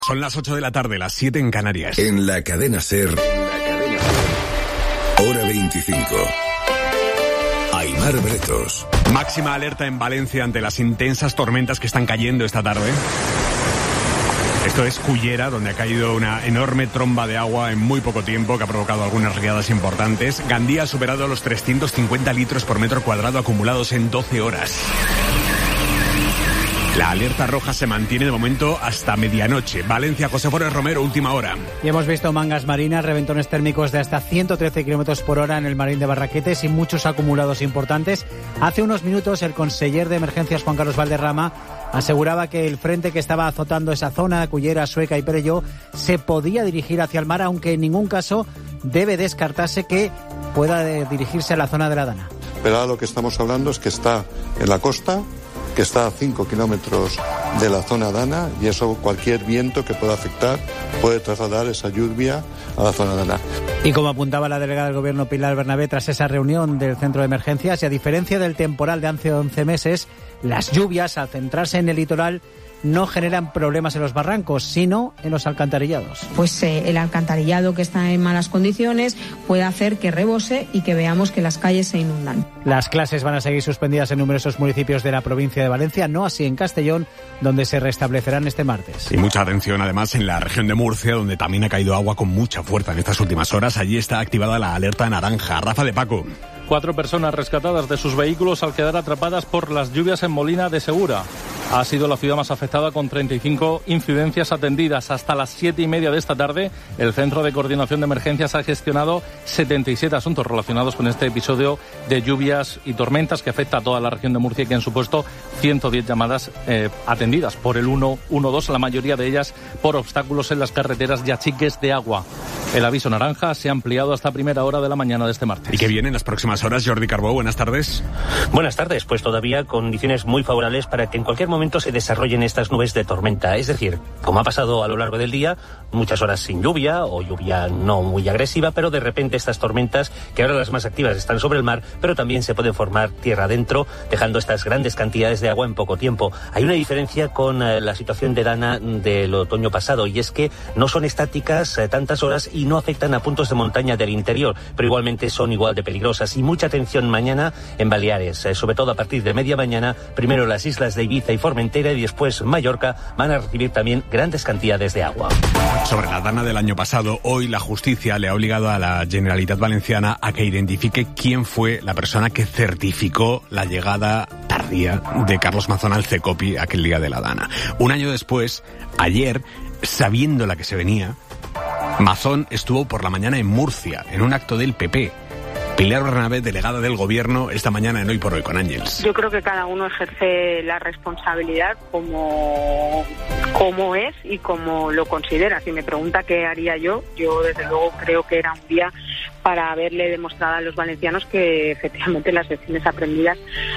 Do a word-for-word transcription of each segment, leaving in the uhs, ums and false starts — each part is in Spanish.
Son las ocho de la tarde, las siete en Canarias. En la cadena SER, hora veinticinco. Aimar Bretos. Máxima alerta en Valencia ante las intensas tormentas que están cayendo esta tarde. Esto es Cullera, donde ha caído una enorme tromba de agua en muy poco tiempo que ha provocado algunas riadas importantes. Gandía ha superado los trescientos cincuenta litros por metro cuadrado acumulados en doce horas. La alerta roja se mantiene de momento hasta medianoche. Valencia, José Forés Romero, última hora. Y hemos visto mangas marinas, reventones térmicos de hasta ciento trece kilómetros por hora en el Marín de Barraquetes y muchos acumulados importantes. Hace unos minutos el conseller de emergencias, Juan Carlos Valderrama, aseguraba que el frente que estaba azotando esa zona, Cullera, Sueca y Perelló, se podía dirigir hacia el mar, aunque en ningún caso debe descartarse que pueda dirigirse a la zona de la Dana. Pero ahora lo que estamos hablando es que está en la costa, que está a cinco kilómetros de la zona Dana, y eso cualquier viento que pueda afectar puede trasladar esa lluvia a la zona Dana. Y como apuntaba la delegada del Gobierno Pilar Bernabé tras esa reunión del centro de emergencias, y a diferencia del temporal de hace once meses, las lluvias, al centrarse en el litoral, no generan problemas en los barrancos, sino en los alcantarillados. Pues eh, el alcantarillado que está en malas condiciones puede hacer que rebose y que veamos que las calles se inundan. Las clases van a seguir suspendidas en numerosos municipios de la provincia de Valencia, no así en Castellón, donde se restablecerán este martes. Y mucha atención además en la región de Murcia, donde también ha caído agua con mucha fuerza en estas últimas horas. Allí está activada la alerta naranja. Rafa de Paco. Cuatro personas rescatadas de sus vehículos al quedar atrapadas por las lluvias en Molina de Segura. Ha sido la ciudad más afectada con treinta y cinco incidencias atendidas. Hasta las siete y media de esta tarde, el Centro de Coordinación de Emergencias ha gestionado setenta y siete asuntos relacionados con este episodio de lluvias y tormentas que afecta a toda la región de Murcia y que han supuesto ciento diez llamadas eh, atendidas por el uno uno dos, la mayoría de ellas por obstáculos en las carreteras y achiques de agua. El aviso naranja se ha ampliado hasta primera hora de la mañana de este martes. ¿Y qué viene en las próximas horas? Jordi Carbó, buenas tardes. Buenas tardes, pues todavía condiciones muy favorables para que en cualquier momento se desarrollen estas nubes de tormenta. Es decir, como ha pasado a lo largo del día, muchas horas sin lluvia o lluvia no muy agresiva, pero de repente estas tormentas, que ahora las más activas están sobre el mar, pero también se pueden formar tierra adentro, dejando estas grandes cantidades de agua en poco tiempo. Hay una diferencia con eh, la situación de Dana del otoño pasado, y es que no son estáticas eh, tantas horas y no afectan a puntos de montaña del interior, pero igualmente son igual de peligrosas. Y mucha atención mañana en Baleares, eh, sobre todo a partir de media mañana. Primero las islas de Ibiza y Formentera y después Mallorca van a recibir también grandes cantidades de agua. Sobre la Dana del año pasado, hoy la justicia le ha obligado a la Generalitat Valenciana a que identifique quién fue la persona que certificó la llegada tardía de Carlos Mazón al Cecopi aquel día de la Dana. Un año después, ayer, sabiendo la que se venía, Mazón estuvo por la mañana en Murcia, en un acto del P P. Pilar Bernabé, delegada del Gobierno, esta mañana en Hoy por Hoy con Ángels. Yo creo que cada uno ejerce la responsabilidad como, como es y como lo considera. Si me pregunta qué haría yo, yo desde luego creo que era un día para haberle demostrado a los valencianos que efectivamente las lecciones aprendidas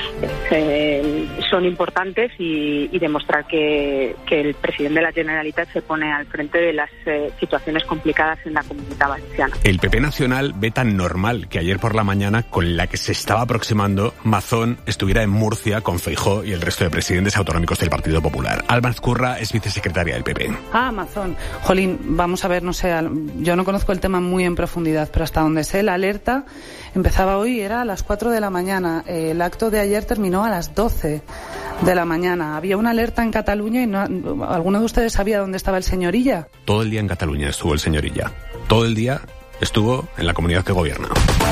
eh, son importantes y, y demostrar que, que el presidente de la Generalitat se pone al frente de las eh, situaciones complicadas en la Comunidad Valenciana. El P P nacional ve tan normal que ayer por la mañana, con la que se estaba aproximando, Mazón estuviera en Murcia con Feijóo y el resto de presidentes autonómicos del Partido Popular. Alba Ezcurra es vicesecretaria del P P. Ah, Mazón. Jolín, vamos a ver, no sé, yo no conozco el tema muy en profundidad, pero hasta donde sé, la alerta empezaba hoy, era a las cuatro de la mañana. El acto de ayer terminó a las doce de la mañana. Había una alerta en Cataluña y no, ¿alguno de ustedes sabía dónde estaba el señor Illa? Todo el día en Cataluña estuvo el señor Illa. Todo el día estuvo en la comunidad que gobierna.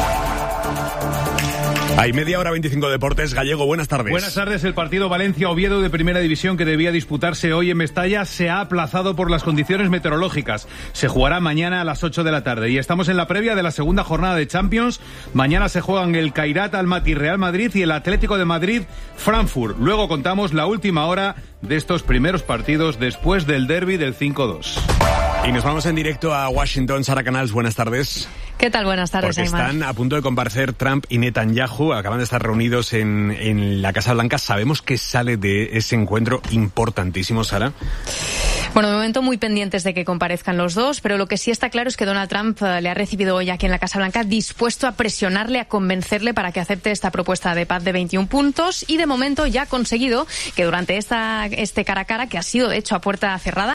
Hay media hora veinticinco Deportes. Gallego, buenas tardes. Buenas tardes. El partido Valencia-Oviedo de Primera División que debía disputarse hoy en Mestalla se ha aplazado por las condiciones meteorológicas. Se jugará mañana a las ocho de la tarde y estamos en la previa de la segunda jornada de Champions. Mañana se juegan el Kairat Almaty Real Madrid y el Atlético de Madrid Frankfurt. Luego contamos la última hora de estos primeros partidos después del derbi del cinco dos. Y nos vamos en directo a Washington. Sara Canals, buenas tardes. ¿Qué tal? Buenas tardes, Porque Aimar. Están a punto de comparecer Trump y Netanyahu. Acaban de estar reunidos en, en la Casa Blanca. ¿Sabemos qué sale de ese encuentro importantísimo, Sara? Bueno, de momento muy pendientes de que comparezcan los dos, pero lo que sí está claro es que Donald Trump le ha recibido hoy aquí en la Casa Blanca dispuesto a presionarle, a convencerle para que acepte esta propuesta de paz de veintiún puntos y de momento ya ha conseguido que durante esta, este cara a cara, que ha sido de hecho a puerta cerrada,